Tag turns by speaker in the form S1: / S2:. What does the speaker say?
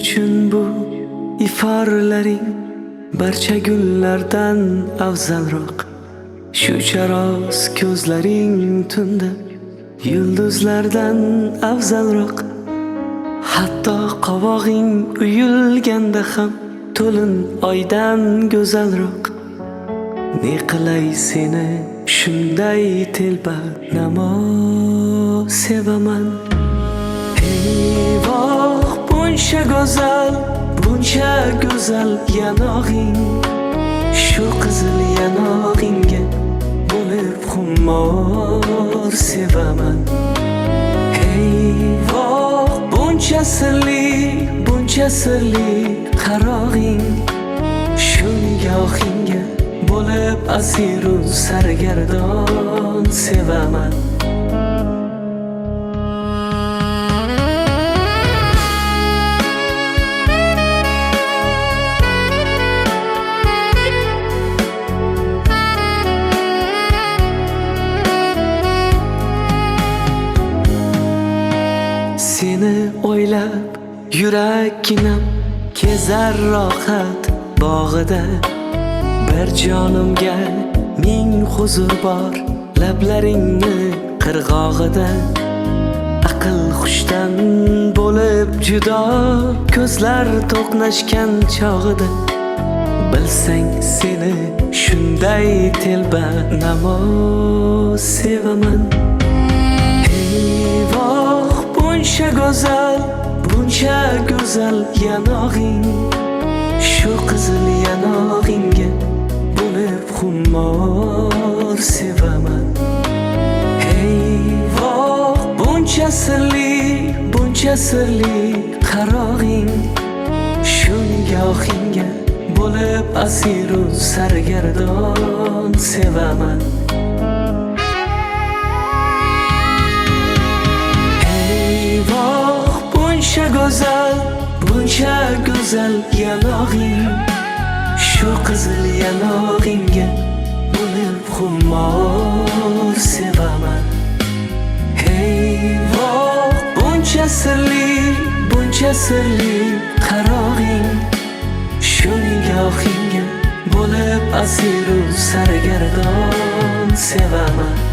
S1: uchun bu iforlaring barcha gullardan afzalroq. Shu charoz ko'zlaring tunda yulduzlardan afzalroq. Hatto qovog'ing uyulganda ham to'lin oydan go'zalroq. Ne qilay seni shunday telba namo sevaman. Ey voh, buncha go'zal yanog'ing, shu qizil yanog'ingga bo'lib xumor sevaman. Ey voh, buncha sirli qarog'ing, shu nigohingga bo'lib asiru sargardon sevaman. Seni o'ylab yuraginam kezar rohat bog'ida. Bir jonimga ming huzur bor lablaringni qirg'og'ida. Aql xushdan bo'lib judo ko'zlar to'qnashgan chog'ida. Bilsang seni shunday telba namo sevaman. Ey voh, buncha go'zal yanog'ing, shu qizil yanog'ingga bo'lib xumor sevaman. Ey voh, buncha sirli qarog'ing, shu nigohingga bo'lib asiru sargardon sevaman. Buncha go'zal yanog'ing, shu qizil yanog'ingga bo'lib xumor sevaman. Hey voh, buncha sirli qarog'ing, shu nigohingga bo'lib asiru sargardon sevaman.